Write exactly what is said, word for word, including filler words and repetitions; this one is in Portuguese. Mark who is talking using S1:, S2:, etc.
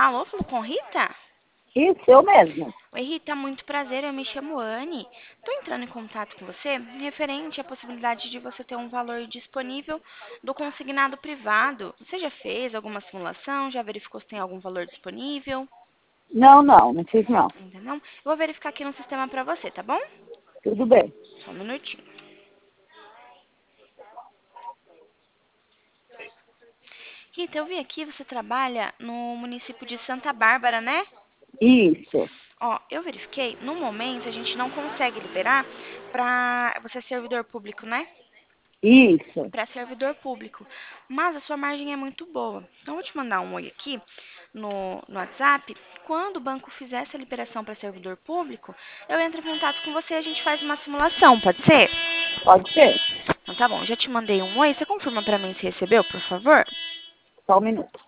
S1: Alô, falou com Rita?
S2: Isso, eu mesmo.
S1: Oi, Rita, muito prazer, eu me chamo Anne. Estou entrando em contato com você referente à possibilidade de você ter um valor disponível do consignado privado. Você já fez alguma simulação? Já verificou se tem algum valor disponível?
S2: Não, não, não fiz não.
S1: Ainda não? Eu vou verificar aqui no sistema para você, tá bom?
S2: Tudo bem.
S1: Só um minutinho. Rita, eu vi aqui, você trabalha no município de Santa Bárbara, né?
S2: Isso,
S1: Ó, eu verifiquei, no momento a gente não consegue liberar para você é servidor público, né?
S2: isso.
S1: Para servidor público. Mas a sua margem é muito boa. Então, eu vou te mandar um oi aqui no, no WhatsApp. Quando o banco fizer essa liberação para servidor público, eu entro em contato com você e a gente faz uma simulação, pode ser?
S2: Pode ser.
S1: Então, tá bom, já te mandei um oi. Você confirma para mim se recebeu, por favor?
S2: Só um minuto.